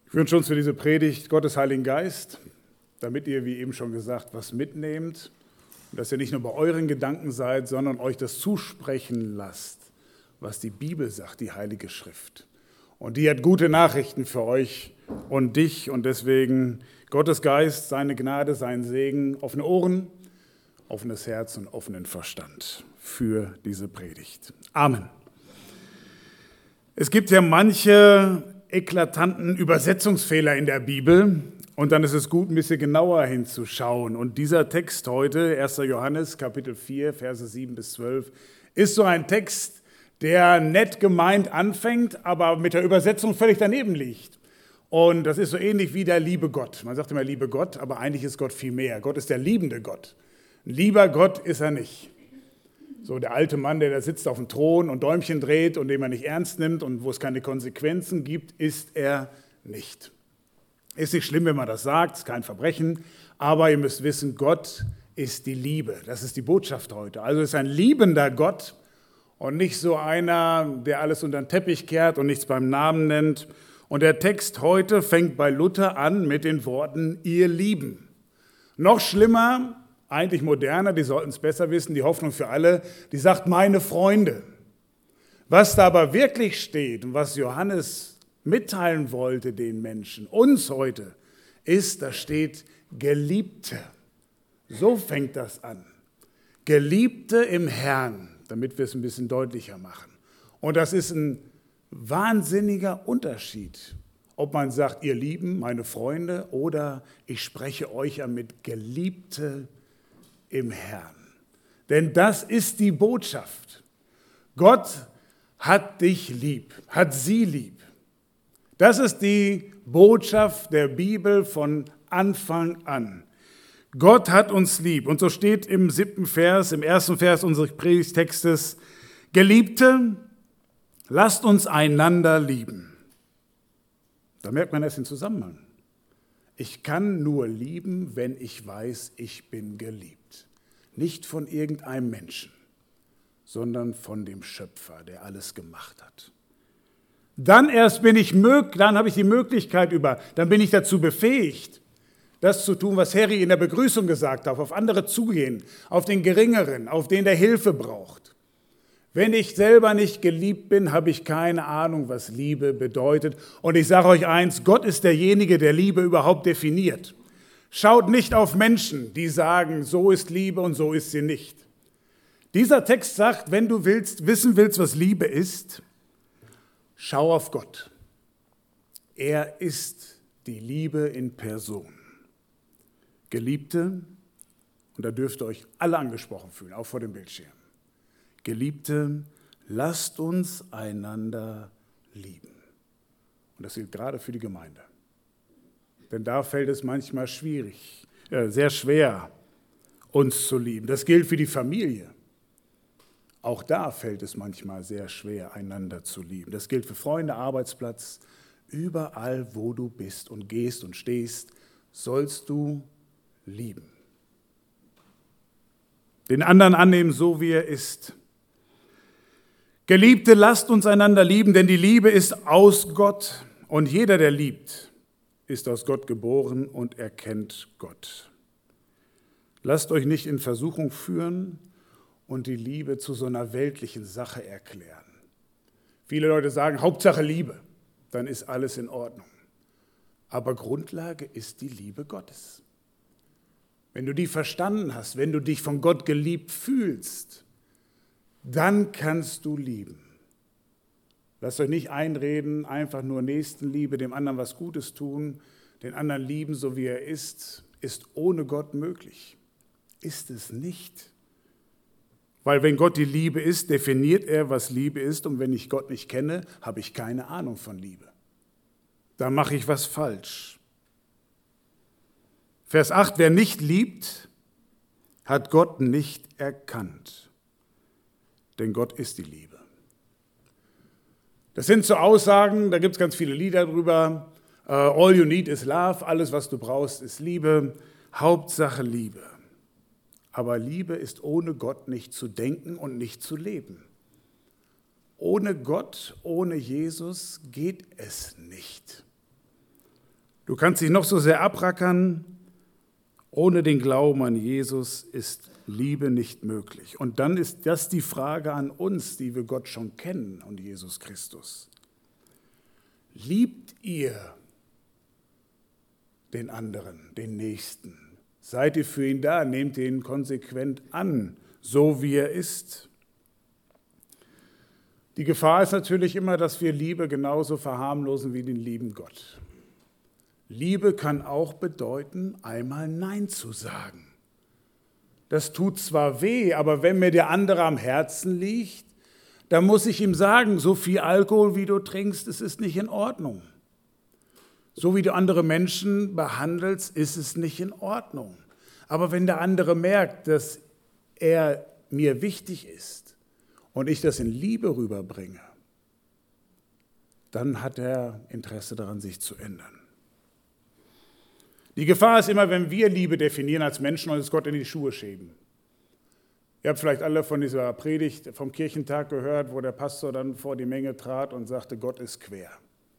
Ich wünsche uns für diese Predigt Gottes Heiligen Geist, damit ihr, wie eben schon gesagt, was mitnehmt und dass ihr nicht nur bei euren Gedanken seid, sondern euch das zusprechen lasst, was die Bibel sagt, die Heilige Schrift. Und die hat gute Nachrichten für euch und dich und deswegen Gottes Geist, seine Gnade, sein Segen, offene Ohren, offenes Herz und offenen Verstand für diese Predigt. Amen. Es gibt ja manche eklatanten Übersetzungsfehler in der Bibel und dann ist es gut, ein bisschen genauer hinzuschauen. Und dieser Text heute, 1. Johannes, Kapitel 4, Verse 7 bis 12, ist so ein Text, der nett gemeint anfängt, aber mit der Übersetzung völlig daneben liegt. Und das ist so ähnlich wie der liebe Gott. Man sagt immer liebe Gott, aber eigentlich ist Gott viel mehr. Gott ist der liebende Gott. Ein lieber Gott ist er nicht. So der alte Mann, der da sitzt auf dem Thron und Däumchen dreht und den man nicht ernst nimmt und wo es keine Konsequenzen gibt, ist er nicht. Ist nicht schlimm, wenn man das sagt, ist kein Verbrechen, aber ihr müsst wissen, Gott ist die Liebe. Das ist die Botschaft heute. Also ist ein liebender Gott und nicht so einer, der alles unter den Teppich kehrt und nichts beim Namen nennt. Und der Text heute fängt bei Luther an mit den Worten, ihr Lieben. Noch schlimmer, eigentlich moderner, die sollten es besser wissen, die Hoffnung für alle, die sagt, meine Freunde. Was da aber wirklich steht und was Johannes mitteilen wollte den Menschen, uns heute, ist, da steht Geliebte. So fängt das an. Geliebte im Herrn, damit wir es ein bisschen deutlicher machen. Und das ist ein wahnsinniger Unterschied, ob man sagt, ihr Lieben, meine Freunde, oder ich spreche euch an mit Geliebte im Herrn. Denn das ist die Botschaft. Gott hat dich lieb, hat sie lieb. Das ist die Botschaft der Bibel von Anfang an. Gott hat uns lieb. Und so steht im 7. Vers, im 1. Vers unseres Predigtextes, Geliebte, lasst uns einander lieben. Da merkt man erst den Zusammenhang. Ich kann nur lieben, wenn ich weiß, ich bin geliebt. Nicht von irgendeinem Menschen, sondern von dem Schöpfer, der alles gemacht hat. Dann erst dann habe ich die Möglichkeit dann bin ich dazu befähigt, das zu tun, was Harry in der Begrüßung gesagt hat, auf andere zugehen, auf den Geringeren, auf den, der Hilfe braucht. Wenn ich selber nicht geliebt bin, habe ich keine Ahnung, was Liebe bedeutet. Und ich sage euch eins, Gott ist derjenige, der Liebe überhaupt definiert. Schaut nicht auf Menschen, die sagen, so ist Liebe und so ist sie nicht. Dieser Text sagt, wenn du wissen willst, was Liebe ist, schau auf Gott. Er ist die Liebe in Person. Geliebte, und da dürft ihr euch alle angesprochen fühlen, auch vor dem Bildschirm. Geliebte, lasst uns einander lieben. Und das gilt gerade für die Gemeinde. Denn da fällt es manchmal sehr schwer, uns zu lieben. Das gilt für die Familie. Auch da fällt es manchmal sehr schwer, einander zu lieben. Das gilt für Freunde, Arbeitsplatz. Überall, wo du bist und gehst und stehst, sollst du lieben. Den anderen annehmen, so wie er ist. Geliebte, lasst uns einander lieben, denn die Liebe ist aus Gott. Und jeder, der liebt, ist aus Gott geboren und erkennt Gott. Lasst euch nicht in Versuchung führen und die Liebe zu so einer weltlichen Sache erklären. Viele Leute sagen, Hauptsache Liebe, dann ist alles in Ordnung. Aber Grundlage ist die Liebe Gottes. Wenn du die verstanden hast, wenn du dich von Gott geliebt fühlst, dann kannst du lieben. Lasst euch nicht einreden, einfach nur Nächstenliebe, dem anderen was Gutes tun, den anderen lieben, so wie er ist ohne Gott möglich. Ist es nicht. Weil wenn Gott die Liebe ist, definiert er, was Liebe ist. Und wenn ich Gott nicht kenne, habe ich keine Ahnung von Liebe. Da mache ich was falsch. Vers 8, wer nicht liebt, hat Gott nicht erkannt. Denn Gott ist die Liebe. Das sind so Aussagen, da gibt es ganz viele Lieder drüber. All you need is love, alles was du brauchst ist Liebe, Hauptsache Liebe. Aber Liebe ist ohne Gott nicht zu denken und nicht zu leben. Ohne Gott, ohne Jesus geht es nicht. Du kannst dich noch so sehr abrackern, ohne den Glauben an Jesus ist Liebe nicht möglich. Und dann ist das die Frage an uns, die wir Gott schon kennen und Jesus Christus. Liebt ihr den anderen, den Nächsten? Seid ihr für ihn da? Nehmt ihr ihn konsequent an, so wie er ist? Die Gefahr ist natürlich immer, dass wir Liebe genauso verharmlosen wie den lieben Gott. Liebe kann auch bedeuten, einmal Nein zu sagen. Das tut zwar weh, aber wenn mir der andere am Herzen liegt, dann muss ich ihm sagen, so viel Alkohol, wie du trinkst, es ist nicht in Ordnung. So wie du andere Menschen behandelst, ist es nicht in Ordnung. Aber wenn der andere merkt, dass er mir wichtig ist und ich das in Liebe rüberbringe, dann hat er Interesse daran, sich zu ändern. Die Gefahr ist immer, wenn wir Liebe definieren als Menschen und es Gott in die Schuhe schieben. Ihr habt vielleicht alle von dieser Predigt vom Kirchentag gehört, wo der Pastor dann vor die Menge trat und sagte, Gott ist quer.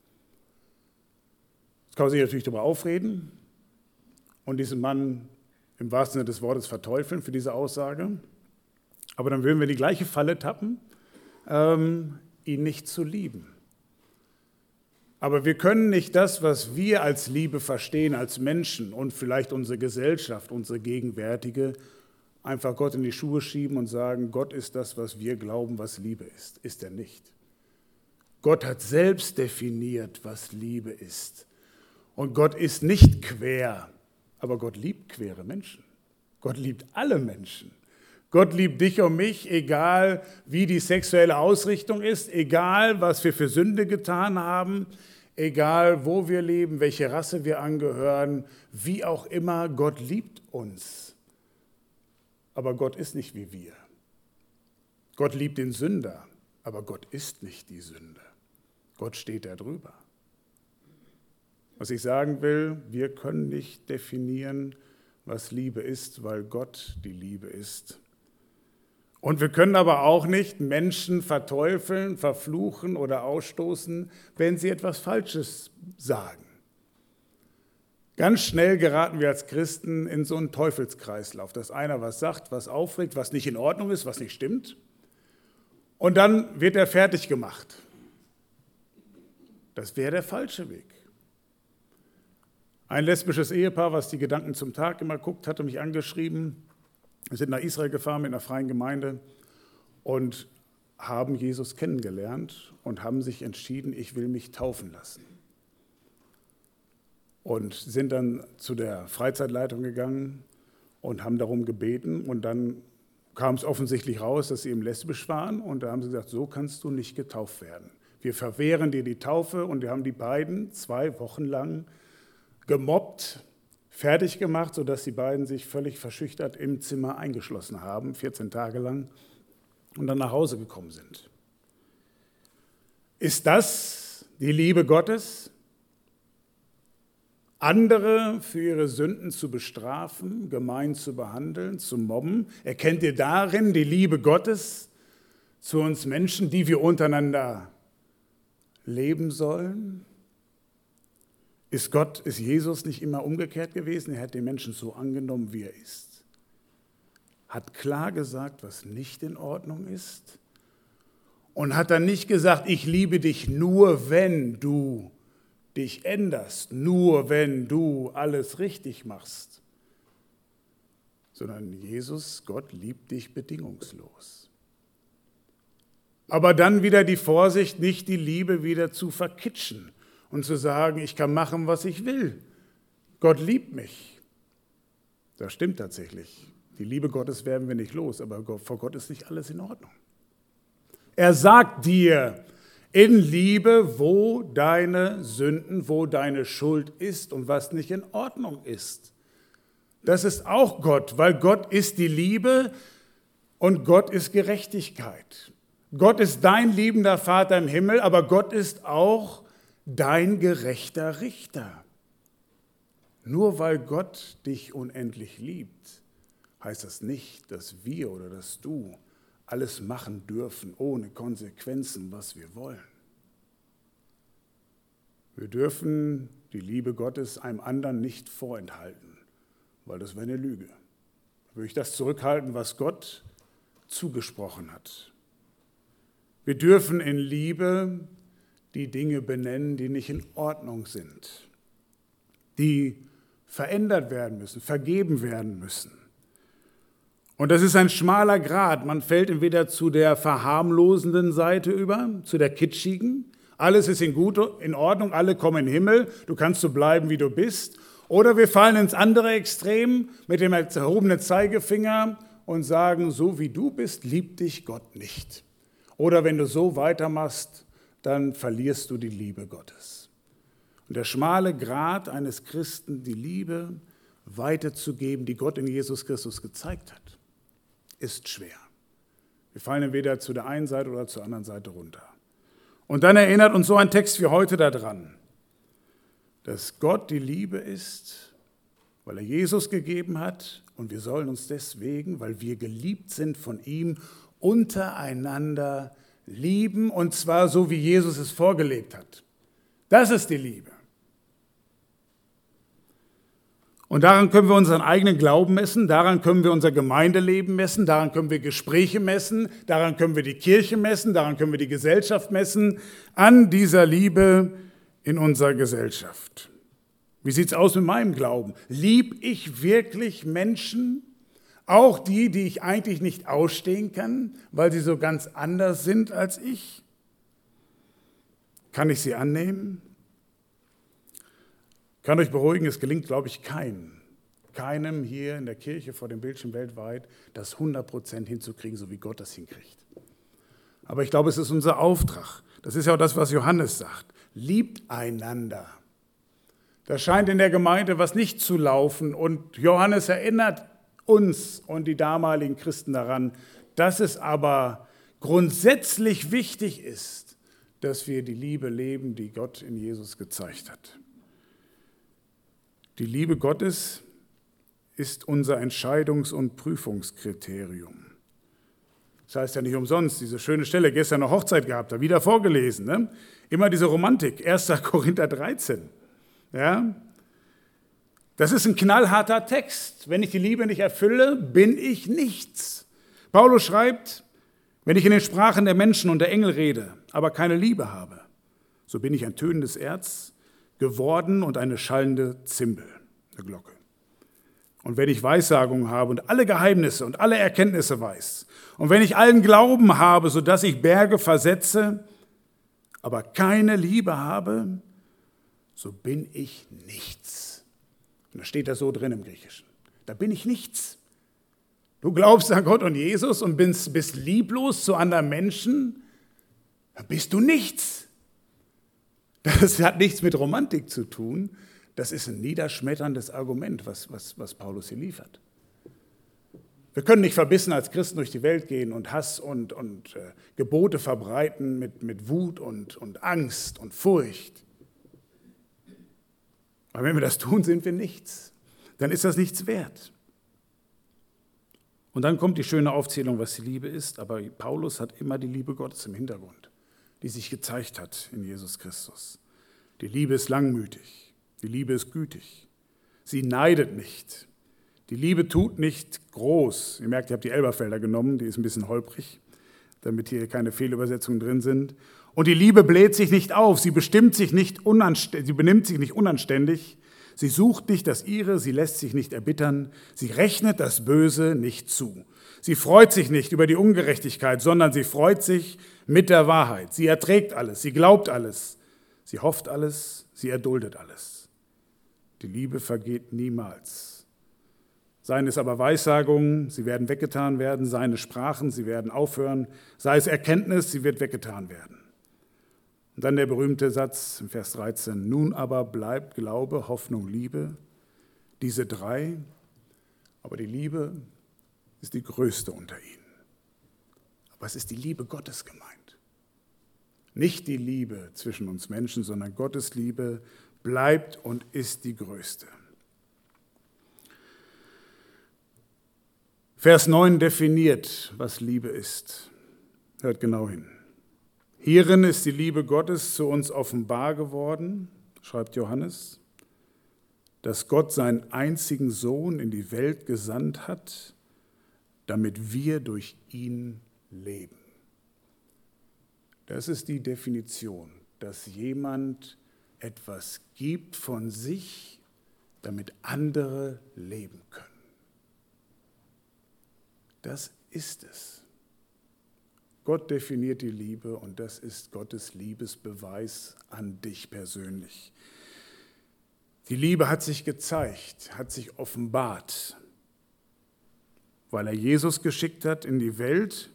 Jetzt kann man sich natürlich darüber aufreden und diesen Mann im wahrsten Sinne des Wortes verteufeln für diese Aussage. Aber dann würden wir die gleiche Falle tappen, ihn nicht zu lieben. Aber wir können nicht das, was wir als Liebe verstehen, als Menschen und vielleicht unsere Gesellschaft, unsere gegenwärtige, einfach Gott in die Schuhe schieben und sagen, Gott ist das, was wir glauben, was Liebe ist. Ist er nicht. Gott hat selbst definiert, was Liebe ist. Und Gott ist nicht quer, aber Gott liebt quere Menschen. Gott liebt alle Menschen. Gott liebt dich und mich, egal wie die sexuelle Ausrichtung ist, egal was wir für Sünde getan haben, egal wo wir leben, welche Rasse wir angehören, wie auch immer, Gott liebt uns. Aber Gott ist nicht wie wir. Gott liebt den Sünder, aber Gott ist nicht die Sünde. Gott steht da drüber. Was ich sagen will, wir können nicht definieren, was Liebe ist, weil Gott die Liebe ist. Und wir können aber auch nicht Menschen verteufeln, verfluchen oder ausstoßen, wenn sie etwas Falsches sagen. Ganz schnell geraten wir als Christen in so einen Teufelskreislauf, dass einer was sagt, was aufregt, was nicht in Ordnung ist, was nicht stimmt. Und dann wird er fertig gemacht. Das wäre der falsche Weg. Ein lesbisches Ehepaar, was die Gedanken zum Tag immer guckt, hatte mich angeschrieben. Wir sind nach Israel gefahren mit einer freien Gemeinde und haben Jesus kennengelernt und haben sich entschieden, ich will mich taufen lassen. Und sind dann zu der Freizeitleitung gegangen und haben darum gebeten. Und dann kam es offensichtlich raus, dass sie eben lesbisch waren. Und da haben sie gesagt, so kannst du nicht getauft werden. Wir verwehren dir die Taufe. Und wir haben die beiden 2 Wochen lang gemobbt, fertig gemacht, sodass die beiden sich völlig verschüchtert im Zimmer eingeschlossen haben, 14 Tage lang, und dann nach Hause gekommen sind. Ist das die Liebe Gottes? Andere für ihre Sünden zu bestrafen, gemein zu behandeln, zu mobben? Erkennt ihr darin die Liebe Gottes zu uns Menschen, die wir untereinander leben sollen? Ist Jesus nicht immer umgekehrt gewesen? Er hat den Menschen so angenommen, wie er ist. Hat klar gesagt, was nicht in Ordnung ist. Und hat dann nicht gesagt, ich liebe dich nur, wenn du dich änderst, nur wenn du alles richtig machst. Sondern Jesus, Gott, liebt dich bedingungslos. Aber dann wieder die Vorsicht, nicht die Liebe wieder zu verkitschen und zu sagen, ich kann machen, was ich will. Gott liebt mich. Das stimmt tatsächlich. Die Liebe Gottes werden wir nicht los, aber vor Gott ist nicht alles in Ordnung. Er sagt dir in Liebe, wo deine Sünden, wo deine Schuld ist und was nicht in Ordnung ist. Das ist auch Gott, weil Gott ist die Liebe und Gott ist Gerechtigkeit. Gott ist dein liebender Vater im Himmel, aber Gott ist auch dein gerechter Richter. Nur weil Gott dich unendlich liebt, heißt das nicht, dass wir oder dass du alles machen dürfen, ohne Konsequenzen, was wir wollen. Wir dürfen die Liebe Gottes einem anderen nicht vorenthalten, weil das wäre eine Lüge. Da würde ich das zurückhalten, was Gott zugesprochen hat. Wir dürfen in Liebe die Dinge benennen, die nicht in Ordnung sind, die verändert werden müssen, vergeben werden müssen. Und das ist ein schmaler Grat. Man fällt entweder zu der verharmlosenden Seite über, zu der kitschigen. Alles ist in Ordnung, alle kommen in den Himmel, du kannst so bleiben, wie du bist. Oder wir fallen ins andere Extrem mit dem erhobenen Zeigefinger und sagen, so wie du bist, liebt dich Gott nicht. Oder wenn du so weitermachst, dann verlierst du die Liebe Gottes. Und der schmale Grat eines Christen, die Liebe weiterzugeben, die Gott in Jesus Christus gezeigt hat, ist schwer. Wir fallen entweder zu der einen Seite oder zur anderen Seite runter. Und dann erinnert uns so ein Text wie heute daran, dass Gott die Liebe ist, weil er Jesus gegeben hat und wir sollen uns deswegen, weil wir geliebt sind von ihm, untereinander lieben und zwar so, wie Jesus es vorgelebt hat. Das ist die Liebe. Und daran können wir unseren eigenen Glauben messen, daran können wir unser Gemeindeleben messen, daran können wir Gespräche messen, daran können wir die Kirche messen, daran können wir die Gesellschaft messen, an dieser Liebe in unserer Gesellschaft. Wie sieht es aus mit meinem Glauben? Lieb ich wirklich Menschen, auch die ich eigentlich nicht ausstehen kann, weil sie so ganz anders sind als ich? Kann ich sie annehmen? Ich kann euch beruhigen, es gelingt, glaube ich, keinem hier in der Kirche vor dem Bildschirm weltweit, das 100% hinzukriegen, so wie Gott das hinkriegt. Aber ich glaube, es ist unser Auftrag. Das ist ja auch das, was Johannes sagt. Liebt einander. Da scheint in der Gemeinde was nicht zu laufen und Johannes erinnert uns und die damaligen Christen daran, dass es aber grundsätzlich wichtig ist, dass wir die Liebe leben, die Gott in Jesus gezeigt hat. Die Liebe Gottes ist unser Entscheidungs- und Prüfungskriterium. Das heißt ja nicht umsonst, diese schöne Stelle, gestern eine Hochzeit gehabt, da wieder vorgelesen, ne? Immer diese Romantik, 1. Korinther 13. Ja? Das ist ein knallharter Text. Wenn ich die Liebe nicht erfülle, bin ich nichts. Paulus schreibt, wenn ich in den Sprachen der Menschen und der Engel rede, aber keine Liebe habe, so bin ich ein tönendes Erz geworden und eine schallende Zimbel, eine Glocke. Und wenn ich Weissagung habe und alle Geheimnisse und alle Erkenntnisse weiß, und wenn ich allen Glauben habe, sodass ich Berge versetze, aber keine Liebe habe, so bin ich nichts. Und da steht das so drin im Griechischen. Da bin ich nichts. Du glaubst an Gott und Jesus und bist lieblos zu anderen Menschen, dann bist du nichts. Das hat nichts mit Romantik zu tun. Das ist ein niederschmetterndes Argument, was Paulus hier liefert. Wir können nicht verbissen als Christen durch die Welt gehen und Hass und Gebote verbreiten mit Wut und Angst und Furcht. Aber wenn wir das tun, sind wir nichts. Dann ist das nichts wert. Und dann kommt die schöne Aufzählung, was die Liebe ist. Aber Paulus hat immer die Liebe Gottes im Hintergrund, die sich gezeigt hat in Jesus Christus. Die Liebe ist langmütig. Die Liebe ist gütig. Sie neidet nicht. Die Liebe tut nicht groß. Ihr merkt, ihr habt die Elberfelder genommen, die ist ein bisschen holprig, damit hier keine Fehlübersetzungen drin sind. Und die Liebe bläht sich nicht auf, sie benimmt sich nicht unanständig, sie sucht nicht das Ihre, sie lässt sich nicht erbittern, sie rechnet das Böse nicht zu. Sie freut sich nicht über die Ungerechtigkeit, sondern sie freut sich mit der Wahrheit. Sie erträgt alles, sie glaubt alles, sie hofft alles, sie erduldet alles. Die Liebe vergeht niemals. Seien es aber Weissagungen, sie werden weggetan werden, seien es Sprachen, sie werden aufhören, sei es Erkenntnis, sie wird weggetan werden. Und dann der berühmte Satz im Vers 13, nun aber bleibt Glaube, Hoffnung, Liebe, diese drei, aber die Liebe ist die größte unter ihnen. Aber es ist die Liebe Gottes gemeint. Nicht die Liebe zwischen uns Menschen, sondern Gottes Liebe bleibt und ist die größte. Vers 9 definiert, was Liebe ist. Hört genau hin. Hierin ist die Liebe Gottes zu uns offenbar geworden, schreibt Johannes, dass Gott seinen einzigen Sohn in die Welt gesandt hat, damit wir durch ihn leben. Das ist die Definition, dass jemand etwas gibt von sich, damit andere leben können. Das ist es. Gott definiert die Liebe und das ist Gottes Liebesbeweis an dich persönlich. Die Liebe hat sich gezeigt, hat sich offenbart, weil er Jesus geschickt hat in die Welt.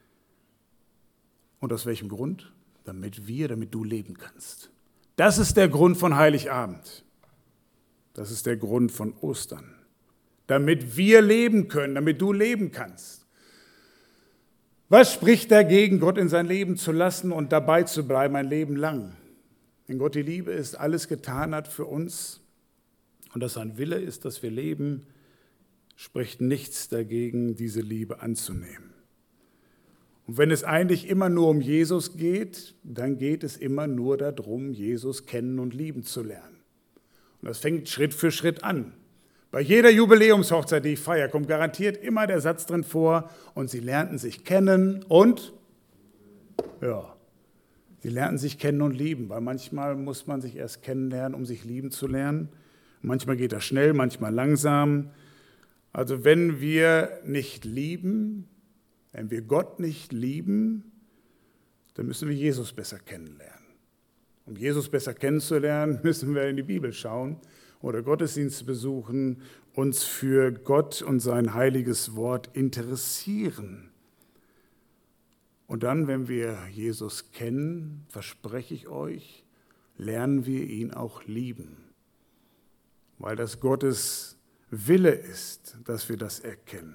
Und aus welchem Grund? Damit du leben kannst. Das ist der Grund von Heiligabend. Das ist der Grund von Ostern. Damit wir leben können, damit du leben kannst. Was spricht dagegen, Gott in sein Leben zu lassen und dabei zu bleiben ein Leben lang? Wenn Gott die Liebe ist, alles getan hat für uns und dass sein Wille ist, dass wir leben, spricht nichts dagegen, diese Liebe anzunehmen. Und wenn es eigentlich immer nur um Jesus geht, dann geht es immer nur darum, Jesus kennen und lieben zu lernen. Und das fängt Schritt für Schritt an. Bei jeder Jubiläumshochzeit, die ich feiere, kommt garantiert immer der Satz drin vor, und sie lernten sich kennen und, sie lernten sich kennen und lieben, weil manchmal muss man sich erst kennenlernen, um sich lieben zu lernen. Manchmal geht das schnell, manchmal langsam. Also wenn wir nicht lieben, wenn wir Gott nicht lieben, dann müssen wir Jesus besser kennenlernen. Um Jesus besser kennenzulernen, müssen wir in die Bibel schauen oder Gottesdienste besuchen, uns für Gott und sein heiliges Wort interessieren. Und dann, wenn wir Jesus kennen, verspreche ich euch, lernen wir ihn auch lieben, weil das Gottes Wille ist, dass wir das erkennen.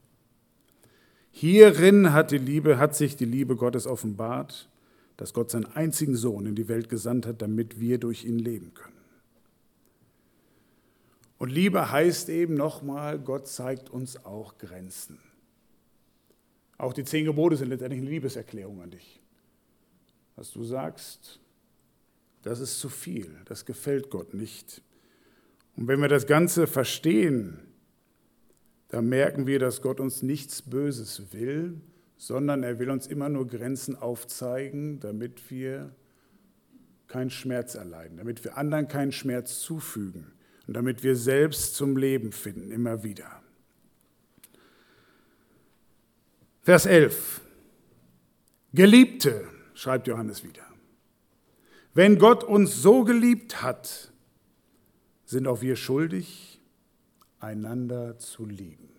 Hierin hat sich die Liebe Gottes offenbart, dass Gott seinen einzigen Sohn in die Welt gesandt hat, damit wir durch ihn leben können. Und Liebe heißt eben nochmal, Gott zeigt uns auch Grenzen. Auch die 10 Gebote sind letztendlich eine Liebeserklärung an dich. Was du sagst, das ist zu viel, das gefällt Gott nicht. Und wenn wir das Ganze verstehen, dann merken wir, dass Gott uns nichts Böses will, sondern er will uns immer nur Grenzen aufzeigen, damit wir keinen Schmerz erleiden, damit wir anderen keinen Schmerz zufügen und damit wir selbst zum Leben finden, immer wieder. Vers 11. Geliebte, schreibt Johannes wieder, wenn Gott uns so geliebt hat, sind auch wir schuldig, einander zu lieben.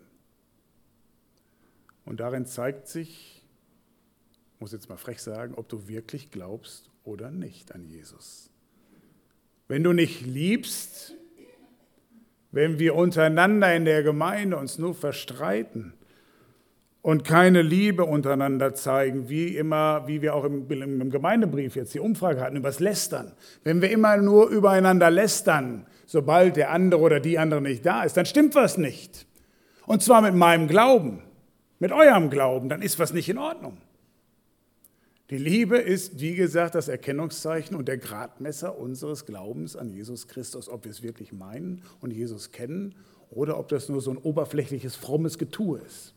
Und darin zeigt sich, ich muss jetzt mal frech sagen, ob du wirklich glaubst oder nicht an Jesus. Wenn du nicht liebst, wenn wir untereinander in der Gemeinde uns nur verstreiten und keine Liebe untereinander zeigen, wie wir auch im Gemeindebrief jetzt die Umfrage hatten, über das Lästern. Wenn wir immer nur übereinander lästern, sobald der andere oder die andere nicht da ist, dann stimmt was nicht. Und zwar mit meinem Glauben, mit eurem Glauben, dann ist was nicht in Ordnung. Die Liebe ist, wie gesagt, das Erkennungszeichen und der Gradmesser unseres Glaubens an Jesus Christus, ob wir es wirklich meinen und Jesus kennen oder ob das nur so ein oberflächliches, frommes Getue ist.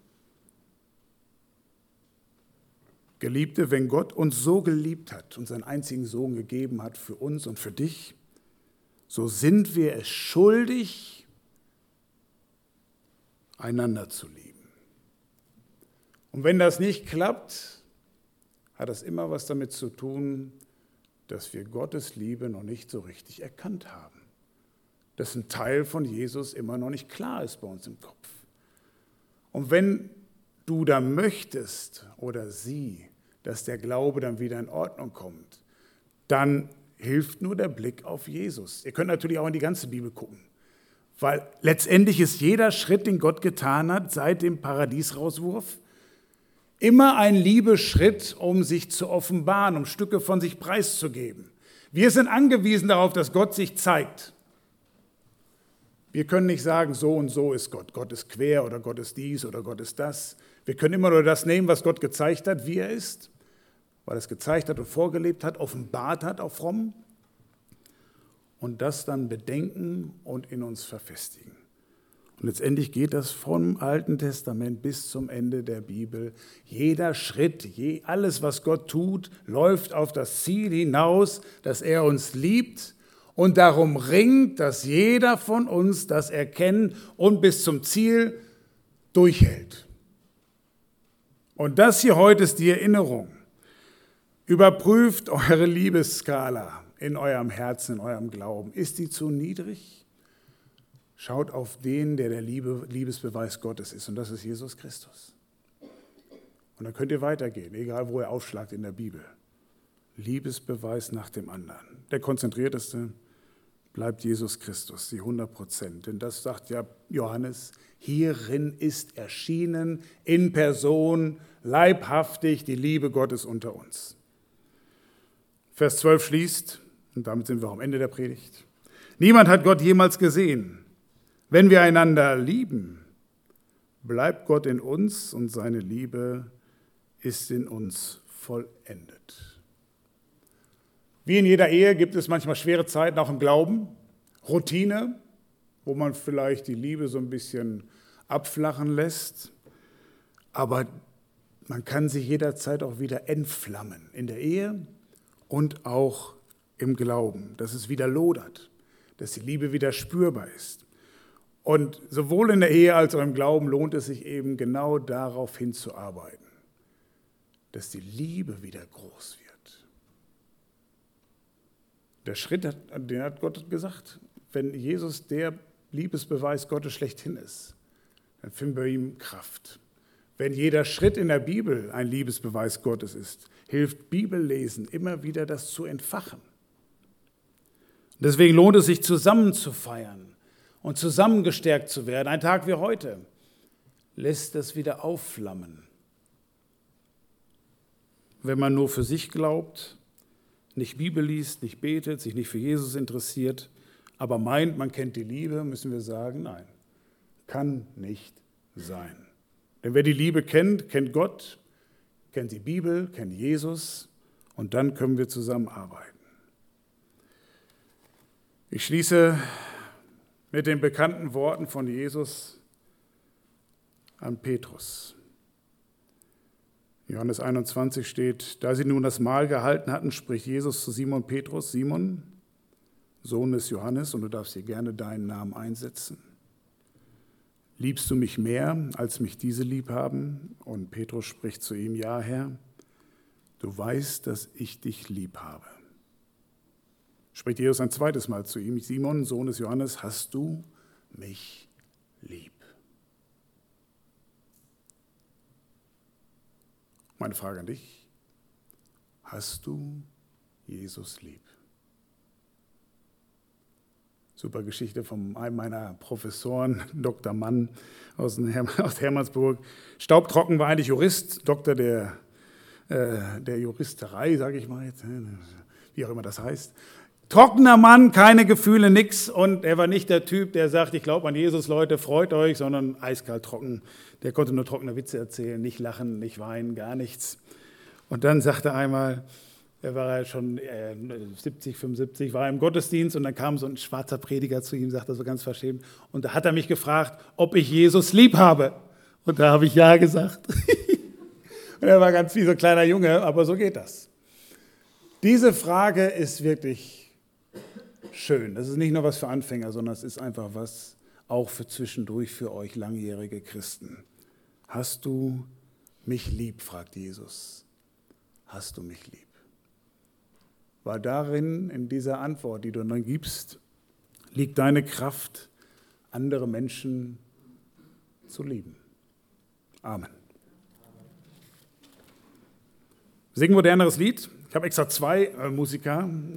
Geliebte, wenn Gott uns so geliebt hat und seinen einzigen Sohn gegeben hat für uns und für dich, so sind wir es schuldig, einander zu lieben. Und wenn das nicht klappt, hat das immer was damit zu tun, dass wir Gottes Liebe noch nicht so richtig erkannt haben. Dass ein Teil von Jesus immer noch nicht klar ist bei uns im Kopf. Und wenn du da möchtest oder sie, dass der Glaube dann wieder in Ordnung kommt, dann hilft nur der Blick auf Jesus. Ihr könnt natürlich auch in die ganze Bibel gucken, weil letztendlich ist jeder Schritt, den Gott getan hat, seit dem Paradiesrauswurf, immer ein Liebesschritt, um sich zu offenbaren, um Stücke von sich preiszugeben. Wir sind angewiesen darauf, dass Gott sich zeigt. Wir können nicht sagen, so und so ist Gott. Gott ist quer oder Gott ist dies oder Gott ist das. Wir können immer nur das nehmen, was Gott gezeigt hat, wie er ist, weil er es gezeigt hat und vorgelebt hat, offenbart hat, auch fromm. und das dann bedenken und in uns verfestigen. Und letztendlich geht das vom Alten Testament bis zum Ende der Bibel. Jeder Schritt, alles, was Gott tut, läuft auf das Ziel hinaus, dass er uns liebt und darum ringt, dass jeder von uns das erkennt und bis zum Ziel durchhält. Und das hier heute ist die Erinnerung. Überprüft eure Liebesskala in eurem Herzen, in eurem Glauben. Ist die zu niedrig? Schaut auf den, der Liebesbeweis Gottes ist, und das ist Jesus Christus. Und dann könnt ihr weitergehen, egal wo ihr aufschlagt in der Bibel. Liebesbeweis nach dem anderen. Der konzentrierteste bleibt Jesus Christus, die 100%. Denn das sagt ja Johannes, hierin ist erschienen in Person, leibhaftig die Liebe Gottes unter uns. Vers 12 schließt, und damit sind wir auch am Ende der Predigt, niemand hat Gott jemals gesehen. Wenn wir einander lieben, bleibt Gott in uns und seine Liebe ist in uns vollendet. Wie in jeder Ehe gibt es manchmal schwere Zeiten, auch im Glauben, Routine, wo man vielleicht die Liebe so ein bisschen abflachen lässt, aber man kann sich jederzeit auch wieder entflammen in der Ehe und auch im Glauben, dass es wieder lodert, dass die Liebe wieder spürbar ist. Und sowohl in der Ehe als auch im Glauben lohnt es sich eben genau darauf hinzuarbeiten, dass die Liebe wieder groß wird. Der Schritt, den hat Gott gesagt, wenn Jesus der Liebesbeweis Gottes schlechthin ist, dann finden wir bei ihm Kraft. Wenn jeder Schritt in der Bibel ein Liebesbeweis Gottes ist, hilft Bibellesen immer wieder, das zu entfachen. Deswegen lohnt es sich, zusammen zu feiern und zusammengestärkt zu werden. Ein Tag wie heute lässt das wieder aufflammen. Wenn man nur für sich glaubt, nicht Bibel liest, nicht betet, sich nicht für Jesus interessiert, aber meint, man kennt die Liebe, müssen wir sagen, nein, kann nicht sein. Denn wer die Liebe kennt, kennt Gott, kennt die Bibel, kennt Jesus und dann können wir zusammenarbeiten. Ich schließe mit den bekannten Worten von Jesus an Petrus. Johannes 21 steht, da sie nun das Mahl gehalten hatten, spricht Jesus zu Simon Petrus, Simon, Sohn des Johannes, und du darfst hier gerne deinen Namen einsetzen. Liebst du mich mehr, als mich diese lieb haben? Und Petrus spricht zu ihm, ja, Herr, du weißt, dass ich dich lieb habe. Spricht Jesus ein zweites Mal zu ihm, Simon, Sohn des Johannes, hast du mich lieb? Meine Frage an dich, hast du Jesus lieb? Super Geschichte von einem meiner Professoren, Dr. Mann aus Hermannsburg. Staubtrocken war eigentlich Jurist, Doktor der Juristerei, sage ich mal jetzt, wie auch immer das heißt. Trockener Mann, keine Gefühle, nix. Und er war nicht der Typ, der sagt, ich glaube an Jesus, Leute, freut euch, sondern eiskalt trocken. Der konnte nur trockene Witze erzählen, nicht lachen, nicht weinen, gar nichts. Und dann sagte er einmal, er war ja schon 70, 75, war im Gottesdienst und dann kam so ein schwarzer Prediger zu ihm, sagte so ganz verschämt, und da hat er mich gefragt, ob ich Jesus lieb habe. Und da habe ich ja gesagt. Und er war ganz wie so ein kleiner Junge, aber so geht das. Diese Frage ist wirklich schön. Das ist nicht nur was für Anfänger, sondern es ist einfach was auch für zwischendurch für euch langjährige Christen. Hast du mich lieb, fragt Jesus. Hast du mich lieb? Weil darin, in dieser Antwort, die du dann gibst, liegt deine Kraft, andere Menschen zu lieben. Amen. Singen wir ein anderes Lied? Ich habe extra 2 Musiker.